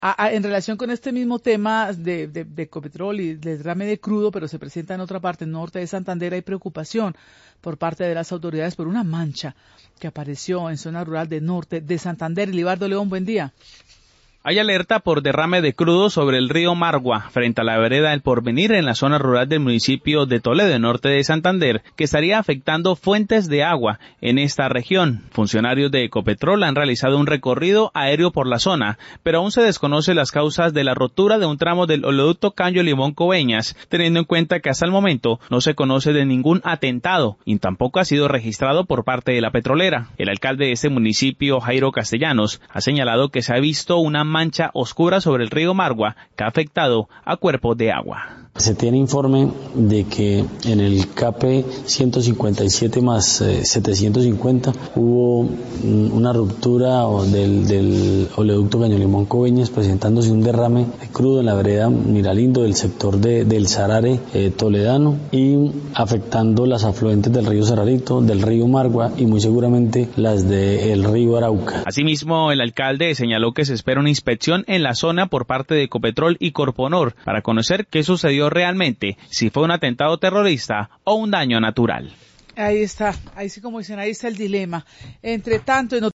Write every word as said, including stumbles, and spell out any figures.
A, a, en relación con este mismo tema de, de, de Ecopetrol y del derrame de crudo, pero se presenta en otra parte, en norte de Santander, hay preocupación por parte de las autoridades por una mancha que apareció en zona rural de norte de Santander. Libardo León, buen día. Hay alerta por derrame de crudo sobre el río Margua, frente a la vereda El Porvenir en la zona rural del municipio de Toledo, norte de Santander, que estaría afectando fuentes de agua en esta región. Funcionarios de Ecopetrol han realizado un recorrido aéreo por la zona, pero aún se desconocen las causas de la rotura de un tramo del oleoducto Caño Limón Coveñas, teniendo en cuenta que hasta el momento no se conoce de ningún atentado y tampoco ha sido registrado por parte de la petrolera. El alcalde de este municipio, Jairo Castellanos, ha señalado que se ha visto una mancha oscura sobre el río Margua que ha afectado a cuerpos de agua. Se tiene informe de que en el K P ciento cincuenta y siete más eh, setecientos cincuenta hubo una ruptura del, del oleoducto Caño Limón Coveñas, presentándose un derrame de crudo en la vereda Miralindo del sector de, del Sarare eh, toledano y afectando las afluentes del río Sararito, del río Margua y muy seguramente las del río Arauca. Asimismo, el alcalde señaló que se espera una inspección en la zona por parte de Ecopetrol y Corponor para conocer qué sucedió realmente, si fue un atentado terrorista o un daño natural. Ahí está, ahí sí como dicen, ahí está el dilema. Entre tanto, en